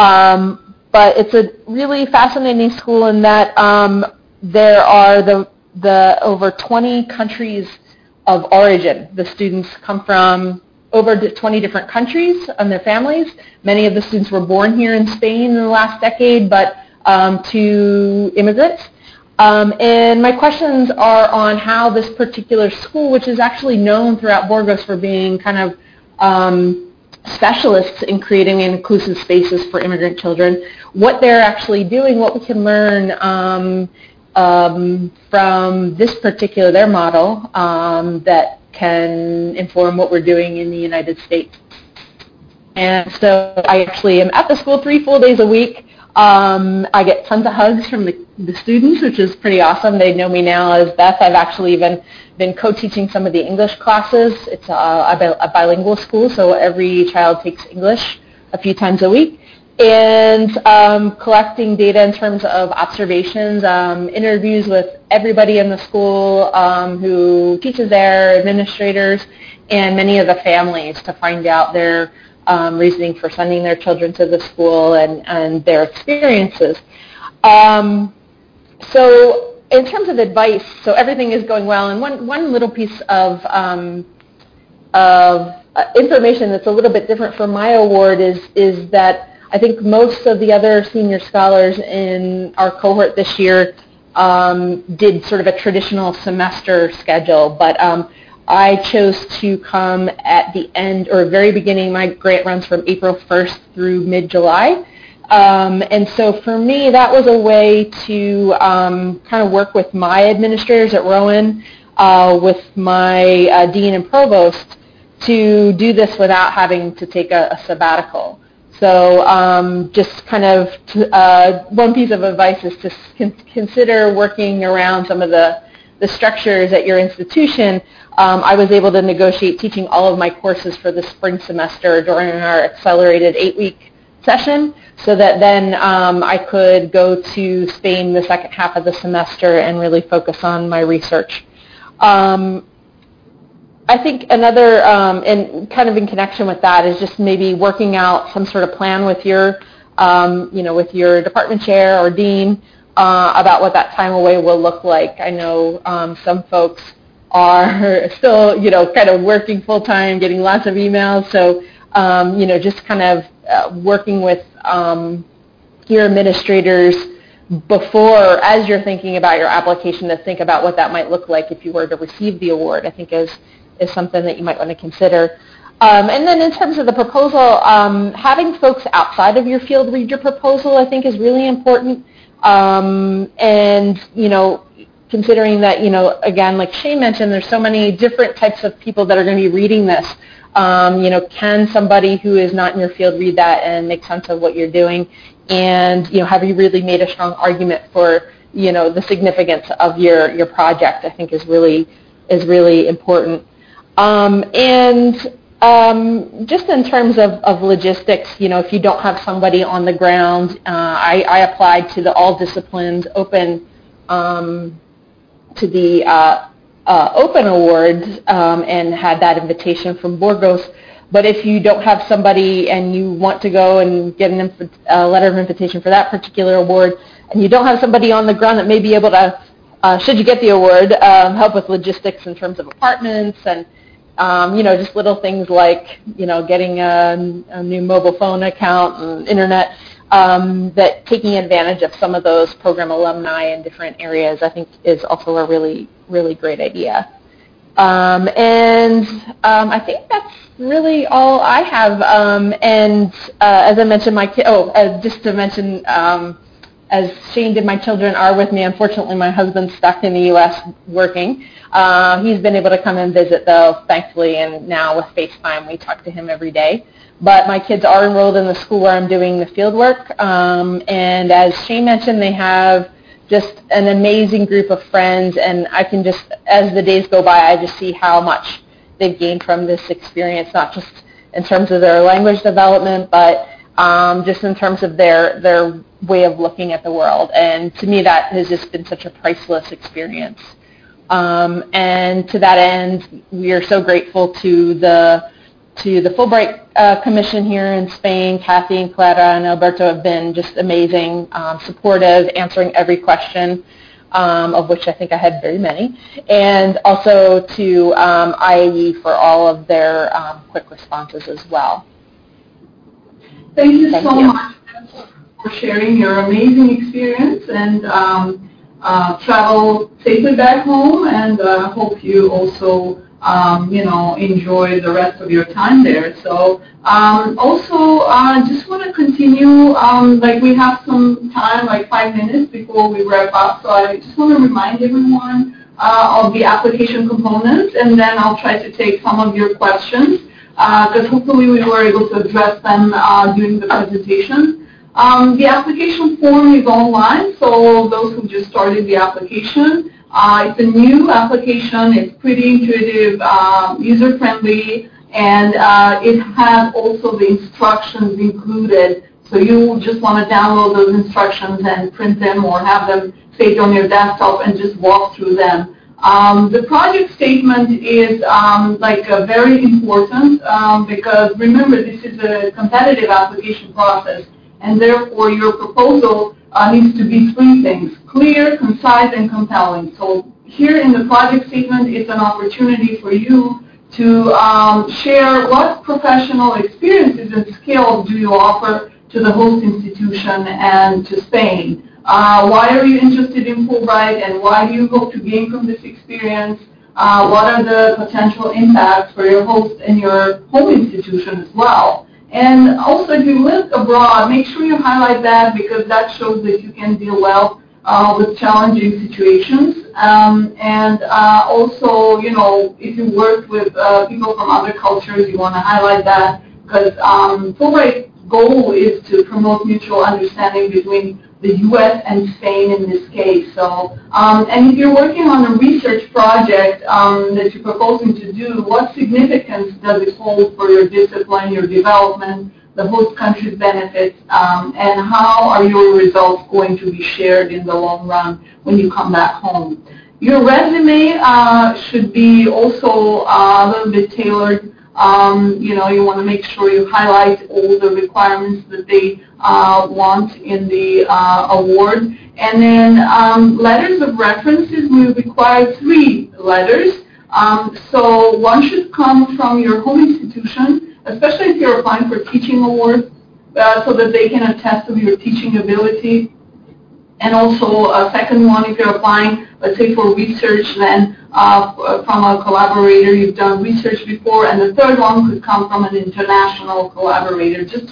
But it's a really fascinating school in that there are the over 20 countries of origin. The students come from over 20 different countries and their families. Many of the students were born here in Spain in the last decade, but to immigrants. And my questions are on how this particular school, which is actually known throughout Burgos for being kind of specialists in creating inclusive spaces for immigrant children, what they're actually doing, what we can learn from this particular, their model, that can inform what we're doing in the United States. And so I actually am at the school 3 full days a week. I get tons of hugs from the students, which is pretty awesome. They know me now as Beth. I've actually even been co-teaching some of the English classes. It's a bilingual school, so every child takes English a few times a week. And collecting data in terms of observations, interviews with everybody in the school who teaches there, administrators, and many of the families to find out their reasoning for sending their children to the school and their experiences. So in terms of advice, so everything is going well, and one little piece of information that's a little bit different from my award is that I think most of the other senior scholars in our cohort this year did sort of a traditional semester schedule, but I chose to come at the end or very beginning. My grant runs from April 1st through mid-July. And so for me, that was a way to kind of work with my administrators at Rowan, with my dean and provost, to do this without having to take a sabbatical. So just kind of one piece of advice is to consider working around some of the structures at your institution. I was able to negotiate teaching all of my courses for the spring semester during our accelerated 8-week session, so that then I could go to Spain the second half of the semester and really focus on my research. I think another, and kind of in connection with that, is just maybe working out some sort of plan with your, with your department chair or dean about what that time away will look like. I know some folks are still, kind of working full-time, getting lots of emails, so, just kind of working with your administrators before, as you're thinking about your application, to think about what that might look like if you were to receive the award, I think is something that you might want to consider. And then in terms of the proposal, having folks outside of your field read your proposal, I think, is really important. And, considering that, again, like Shane mentioned, there's so many different types of people that are going to be reading this. Can somebody who is not in your field read that and make sense of what you're doing? And, have you really made a strong argument for, the significance of your project, I think is really important. And Just in terms of logistics, if you don't have somebody on the ground, I applied to the All Disciplines Open to the Open Awards and had that invitation from Burgos. But if you don't have somebody and you want to go and get a letter of invitation for that particular award, and you don't have somebody on the ground that may be able to, should you get the award, help with logistics in terms of apartments and just little things like, getting a new mobile phone account and internet, that taking advantage of some of those program alumni in different areas, I think, is also a really, really great idea. I think that's really all I have. As I mentioned, just to mention, as Shane did, my children are with me. Unfortunately, my husband's stuck in the U.S. working. He's been able to come and visit, though, thankfully, and now with FaceTime, we talk to him every day. But my kids are enrolled in the school where I'm doing the field work. And as Shane mentioned, they have just an amazing group of friends, and I can just, as the days go by, I just see how much they've gained from this experience, not just in terms of their language development, but just in terms of their way of looking at the world. And to me, that has just been such a priceless experience. And to that end, we are so grateful to the Fulbright Commission here in Spain. Kathy and Clara and Alberto have been just amazing, supportive, answering every question, of which I think I had very many, and also to IAE for all of their quick responses as well. Thank you so much for sharing your amazing experience, and travel safely back home, and hope you also enjoy the rest of your time there. So also, just want to continue, we have some time, 5 minutes before we wrap up, so I just want to remind everyone of the application components, and then I'll try to take some of your questions, because hopefully we were able to address them during the presentation. The application form is online, so those who just started the application, it's a new application. It's pretty intuitive, user-friendly, and it has also the instructions included. So you just want to download those instructions and print them or have them saved on your desktop and just walk through them. The project statement is very important because remember, this is a competitive application process, and therefore your proposal needs to be 3 things: clear, concise, and compelling. So here in the project statement, it's an opportunity for you to share what professional experiences and skills do you offer to the host institution and to Spain. Why are you interested in Fulbright, and why do you hope to gain from this experience? What are the potential impacts for your host and your home institution as well? And also, if you live abroad, make sure you highlight that, because that shows that you can deal well with challenging situations. Also, if you work with people from other cultures, you want to highlight that, because Fulbright's goal is to promote mutual understanding between the U.S. and Spain in this case. So, and if you're working on a research project that you're proposing to do, what significance does it hold for your discipline, your development, the host country's benefits, and how are your results going to be shared in the long run when you come back home? Your resume should be also a little bit tailored. You want to make sure you highlight all the requirements that they want in the award. And then letters of references, we require 3 letters. So one should come from your home institution, especially if you're applying for teaching awards, so that they can attest to your teaching ability. And also a second one, if you're applying, let's say, for research, then from a collaborator you've done research before. And the third one could come from an international collaborator, just to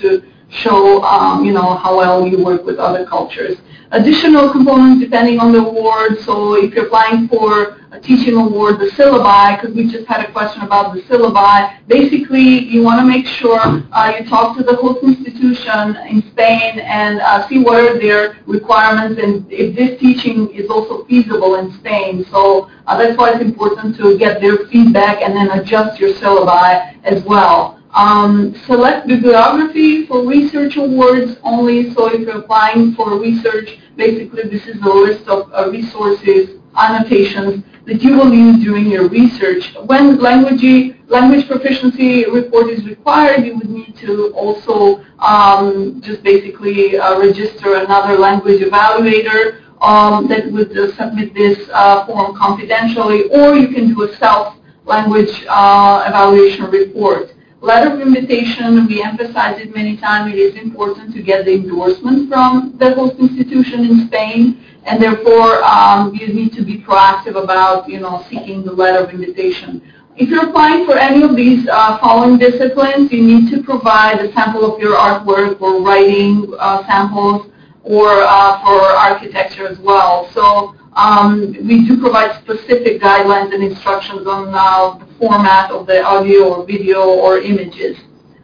show, how well you work with other cultures. Additional components depending on the award. So if you're applying for a teaching award, the syllabi, because we just had a question about the syllabi, basically you want to make sure you talk to the host institution in Spain and see what are their requirements and if this teaching is also feasible in Spain. So that's why it's important to get their feedback and then adjust your syllabi as well. Select bibliography for research awards only. So if you're applying for research, basically this is the list of resources, annotations that you will use during your research. When language proficiency report is required, you would need to also just basically register another language evaluator that would submit this form confidentially, or you can do a self-language evaluation report. Letter of invitation, we emphasize it many times, it is important to get the endorsement from the host institution in Spain, and therefore you need to be proactive about seeking the letter of invitation. If you're applying for any of these following disciplines, you need to provide a sample of your artwork or writing samples, or for architecture as well. So we do provide specific guidelines and instructions on the format of the audio or video or images.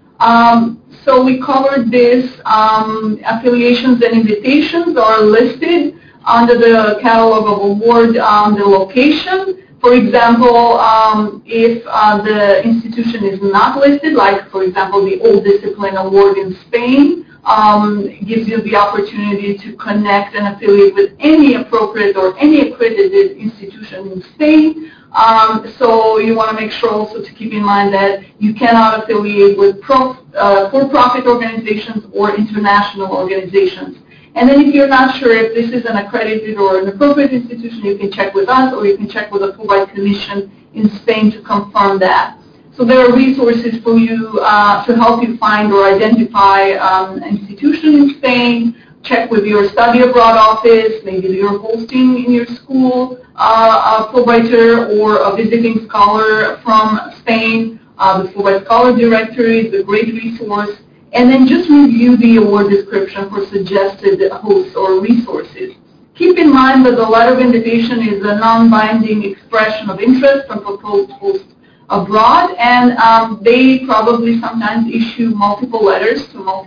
So we covered this. Affiliations and invitations are listed under the catalog of award, the location. For example, if the institution is not listed, like for example the All Discipline Award in Spain, gives you the opportunity to connect and affiliate with any appropriate or any accredited institution in Spain. So you want to make sure also to keep in mind that you cannot affiliate with for-profit organizations or international organizations. And then if you're not sure if this is an accredited or an appropriate institution, you can check with us or you can check with the Fulbright Commission in Spain to confirm that. So there are resources for you to help you find or identify an institution in Spain. Check with your study abroad office, maybe you're hosting in your school a Fulbrighter or a visiting scholar from Spain. The Fulbright Scholar Directory is a great resource. And then just review the award description for suggested hosts or resources. Keep in mind that the letter of invitation is a non-binding expression of interest from proposed hosts abroad, and they probably sometimes issue multiple letters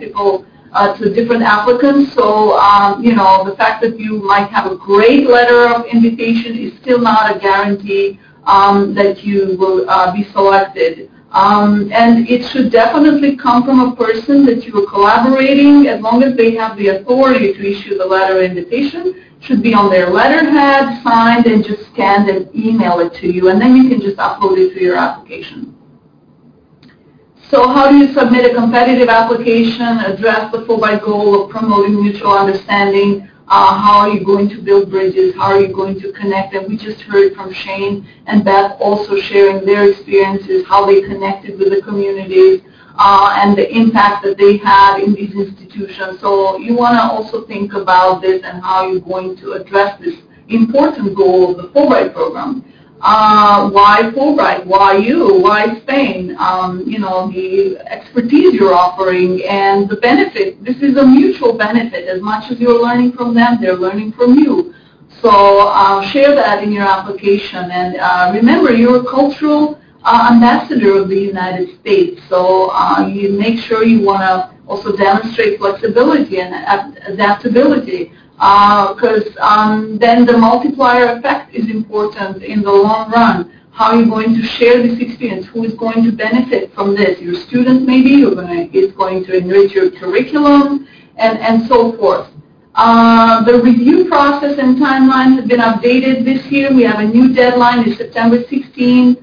to different applicants. So the fact that you might have a great letter of invitation is still not a guarantee that you will be selected. And it should definitely come from a person that you are collaborating, as long as they have the authority to issue the letter of invitation. Should be on their letterhead, signed, and just scanned and email it to you, and then you can just upload it to your application. So how do you submit a competitive application, address the Fulbright goal of promoting mutual understanding? How are you going to build bridges? How are you going to connect? And we just heard from Shane and Beth also sharing their experiences, how they connected with the communities, and the impact that they had in these institutions. So you want to also think about this and how you're going to address this important goal of the Fulbright program. Why Fulbright? Why you? Why Spain? The expertise you're offering and the benefit. This is a mutual benefit. As much as you're learning from them, they're learning from you. So share that in your application. And remember, you're a cultural ambassador of the United States. So you make sure you want to also demonstrate flexibility and adaptability. Because then the multiplier effect is important in the long run. How are you going to share this experience? Who is going to benefit from this? Your students maybe, it's going to enrich your curriculum, and so forth. The review process and timeline have been updated this year. We have a new deadline, it's September 16.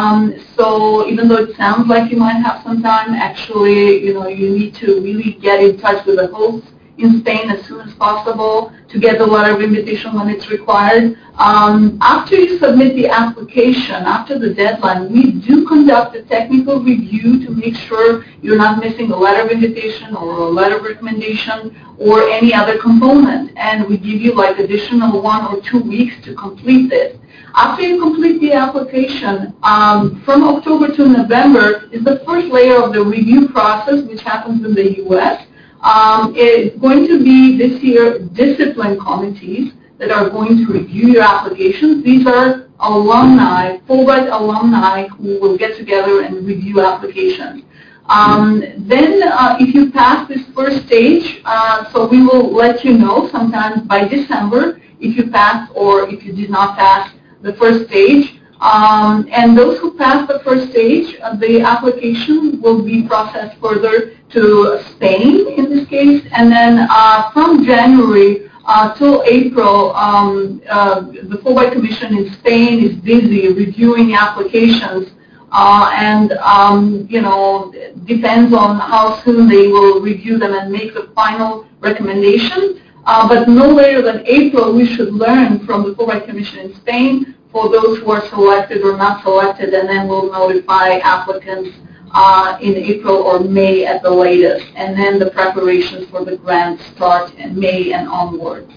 So even though it sounds like you might have some time, actually, you need to really get in touch with the hosts in Spain as soon as possible to get the letter of invitation when it's required. After you submit the application, after the deadline, we do conduct a technical review to make sure you're not missing a letter of invitation or a letter of recommendation or any other component. And we give you like additional 1 or 2 weeks to complete this. After you complete the application, from October to November is the first layer of the review process, which happens in the U.S. It's going to be this year discipline committees that are going to review your applications. These are alumni, Fulbright alumni, who will get together and review applications. Then if you pass this first stage, so we will let you know sometimes by December if you passed or if you did not pass the first stage. And those who pass the first stage, the application will be processed further to Spain in this case. And then from January till April, the Fulbright Commission in Spain is busy reviewing applications. You know, depends on how soon they will review them and make the final recommendation. But no later than April, we should learn from the Fulbright Commission in Spain for those who are selected or not selected, and then we'll notify applicants in April or May at the latest. And then the preparations for the grant start in May and onwards.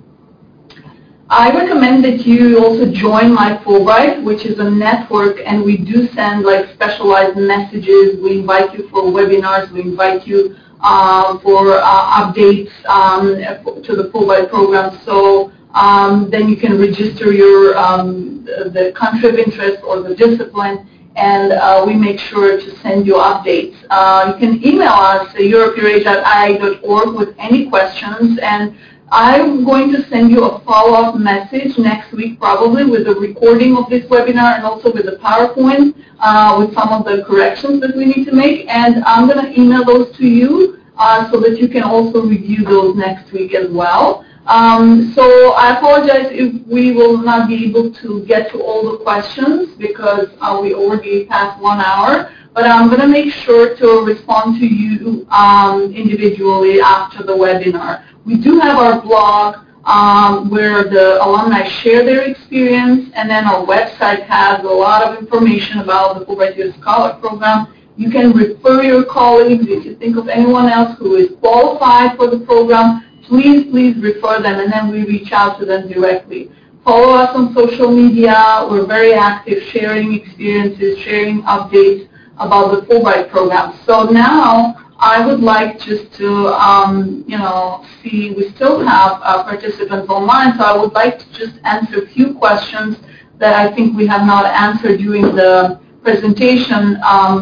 I recommend that you also join My Fulbright, which is a network, and we do send like specialized messages. We invite you for webinars. We invite you for updates to the Fulbright program. So then you can register your the country of interest or the discipline, and we make sure to send you updates. You can email us at europe-eurasia@iia.org with any questions, and I'm going to send you a follow-up message next week probably with a recording of this webinar and also with a PowerPoint with some of the corrections that we need to make. And I'm going to email those to you so that you can also review those next week as well. So I apologize if we will not be able to get to all the questions because we already passed 1 hour. But I'm going to make sure to respond to you individually after the webinar. We do have our blog where the alumni share their experience, and then our website has a lot of information about the Fulbright U.S. Scholar Program. You can refer your colleagues. If you think of anyone else who is qualified for the program, please refer them, and then we reach out to them directly. Follow us on social media. We're very active, sharing experiences, sharing updates about the Fulbright program. So now I would like just to, you know, see, we still have participants online, so I would like to just answer a few questions that I think we have not answered during the presentation.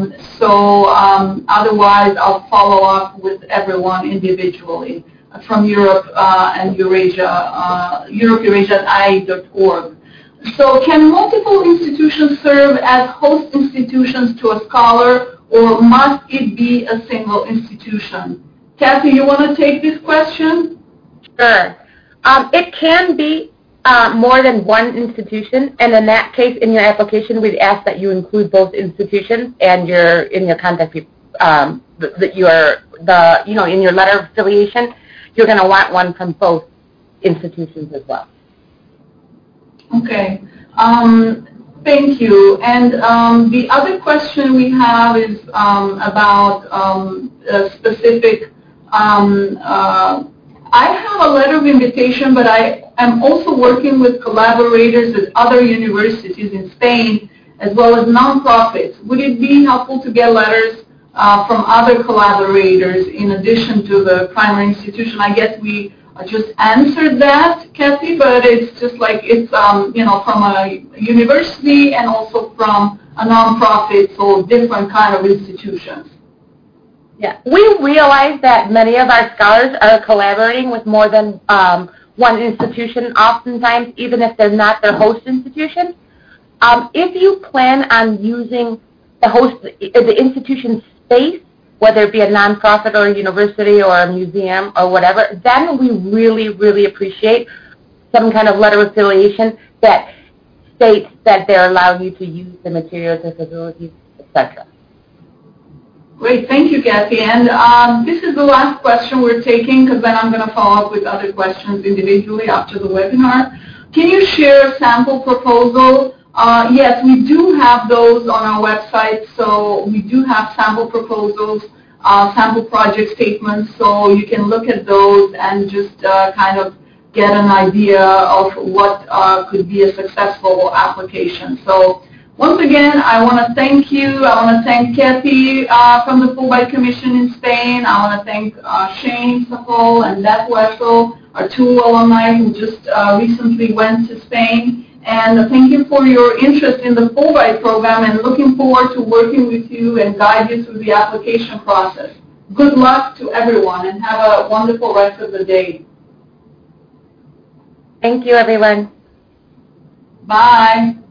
Otherwise, I'll follow up with everyone individually from Europe and Eurasia, europe-eurasia@iia.org. So can multiple institutions serve as host institutions to a scholar, or must it be a single institution? Kathy, you want to take this question? Sure. It can be more than one institution, and in that case, in your application, we'd ask that you include both institutions and in your contact that you know, in your letter of affiliation, you're going to want one from both institutions as well. Okay. Thank you. And the other question we have is about a specific, I have a letter of invitation, but I am also working with collaborators at other universities in Spain as well as nonprofits. Would it be helpful to get letters from other collaborators in addition to the primary institution? I guess we just answered that, Kathy, but it's just like it's, you know, from a university and also from a nonprofit, so different kind of institutions. Yeah, we realize that many of our scholars are collaborating with more than one institution, oftentimes, even if they're not their host institution. If you plan on using the institution's space, whether it be a nonprofit or a university or a museum or whatever, then we really appreciate some kind of letter of affiliation that states that they're allowing you to use the materials, the facilities, etc. Great, thank you, Kathy. And this is the last question we're taking, because then I'm going to follow up with other questions individually after the webinar. Can you share a sample proposal? Yes, we do have those on our website, so we do have sample proposals, sample project statements, so you can look at those and just kind of get an idea of what could be a successful application. So Once again, I want to thank you. I want to thank Kathy from the Fulbright Commission in Spain. I want to thank Shane Sahol and Beth Wessel, our two alumni who just recently went to Spain. And thank you for your interest in the Fulbright program, and looking forward to working with you and guide you through the application process. Good luck to everyone, and have a wonderful rest of the day. Thank you, everyone. Bye.